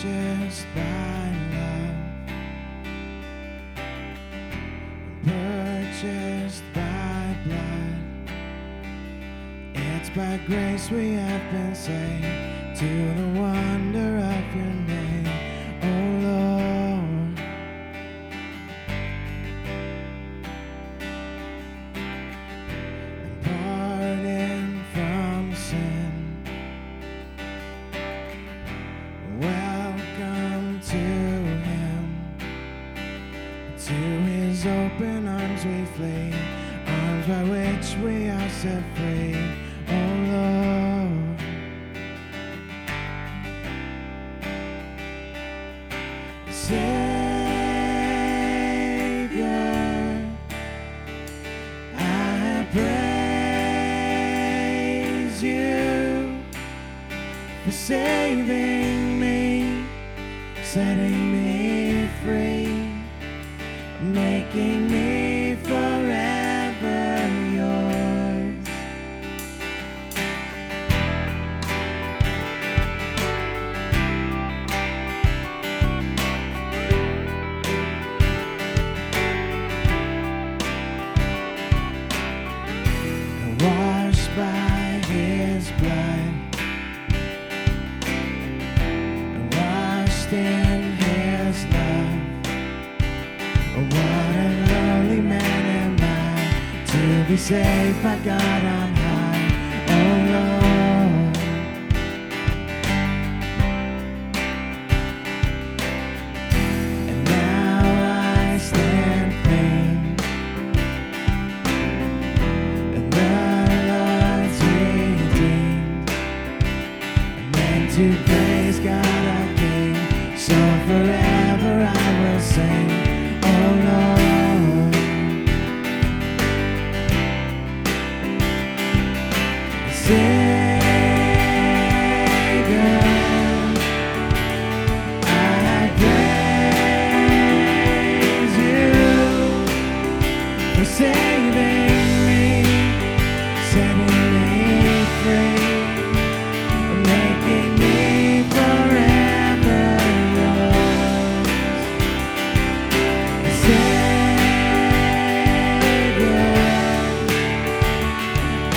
purchased by love, purchased by blood. It's by grace we have been saved, to the wonder of your name, oh Lord. And pardon from sin. Welcome to him. To his open arms we flee, arms by which we are set free, oh Lord. Savior, I praise you for saving me, setting me free, making me forever yours. Washed by his blood, washed in his love. What a lonely man am I, to be saved by God on high, oh Lord. And now I stand clean, and the Lord's redeemed, and then to praise God our King, so forever I will sing, oh Lord. Savior, I praise you for saving me, setting me free, making me forever yours. Savior, I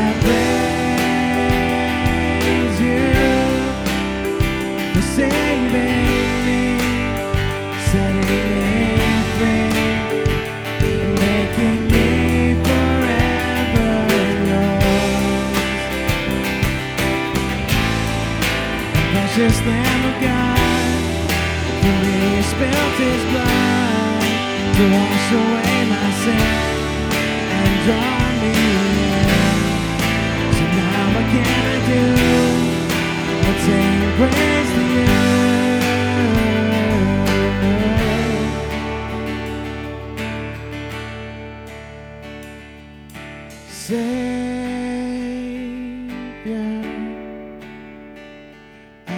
praise you for saving me, setting me free, making me forever yours. The precious Lamb of God, for me he spilt his blood to wash away my sin and draw me in. So now what can I do but sing praise to you? Savior, I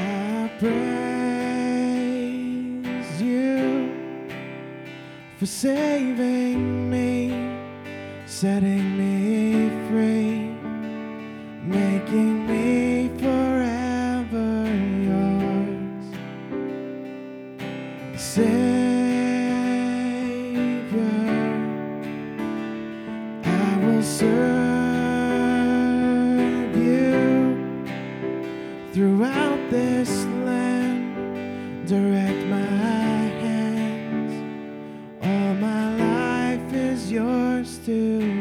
praise you for saving me, setting me free, making me forever yours. Savior, I will serve you throughout this land, direct my hands, all my life is yours to